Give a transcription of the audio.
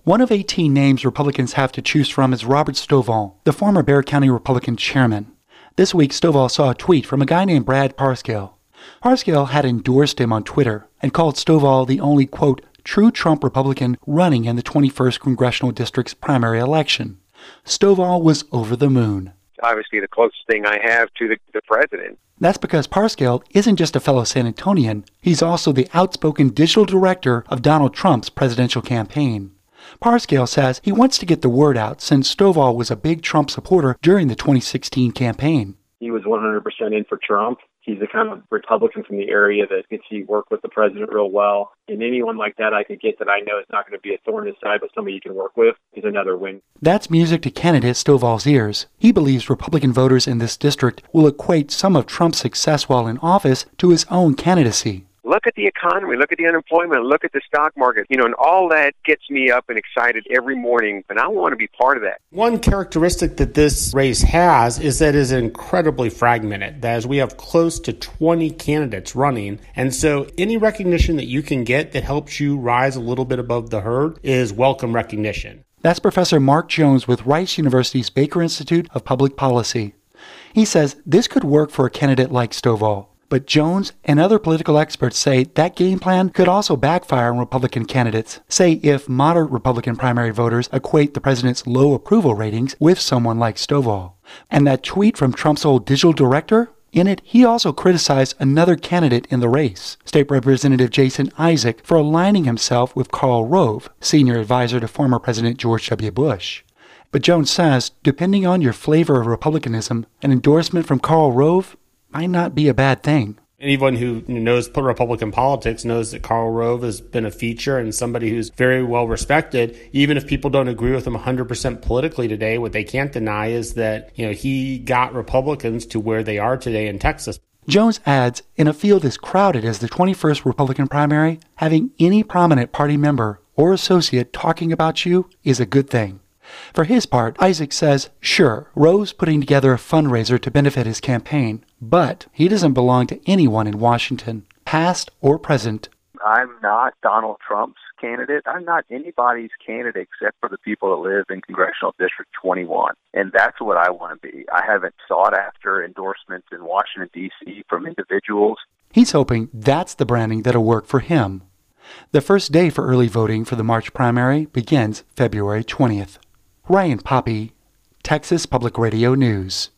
One of 18 names Republicans have to choose from is Robert Stovall, the former Bexar County Republican chairman. This week, Stovall saw a tweet from a guy named Brad Parscale. Parscale had endorsed him on Twitter and called Stovall the only, quote, true Trump Republican running in the 21st Congressional District's primary election. Stovall was over the moon. Obviously the closest thing I have to the president. That's because Parscale isn't just a fellow San Antonian, he's also the outspoken digital director of Donald Trump's presidential campaign. Parscale says he wants to get the word out since Stovall was a big Trump supporter during the 2016 campaign. He was 100% in for Trump. He's the kind of Republican from the area that could see work with the president real well. And anyone like that I could get that I know is not going to be a thorn in his side, but somebody you can work with is another win. That's music to candidate Stovall's ears. He believes Republican voters in this district will equate some of Trump's success while in office to his own candidacy. Look at the economy, look at the unemployment, look at the stock market, and all that gets me up and excited every morning, and I want to be part of that. One characteristic that this race has is that it is incredibly fragmented. That is, we have close to 20 candidates running, and so any recognition that you can get that helps you rise a little bit above the herd is welcome recognition. That's Professor Mark Jones with Rice University's Baker Institute of Public Policy. He says this could work for a candidate like Stovall. But Jones and other political experts say that game plan could also backfire on Republican candidates. Say if moderate Republican primary voters equate the president's low approval ratings with someone like Stovall. And that tweet from Trump's old digital director? In it, he also criticized another candidate in the race, State Representative Jason Isaac, for aligning himself with Karl Rove, senior advisor to former President George W. Bush. But Jones says, depending on your flavor of Republicanism, an endorsement from Karl Rove might not be a bad thing. Anyone who knows Republican politics knows that Karl Rove has been a feature and somebody who's very well respected. Even if people don't agree with him 100% politically today, what they can't deny is that he got Republicans to where they are today in Texas. Jones adds, in a field as crowded as the 21st Republican primary, having any prominent party member or associate talking about you is a good thing. For his part, Isaac says, sure, Rove's putting together a fundraiser to benefit his campaign, but he doesn't belong to anyone in Washington, past or present. I'm not Donald Trump's candidate. I'm not anybody's candidate except for the people that live in Congressional District 21. And that's what I want to be. I haven't sought after endorsements in Washington, D.C. from individuals. He's hoping that's the branding that'll work for him. The first day for early voting for the March primary begins February 20th. Ryan Poppy, Texas Public Radio News.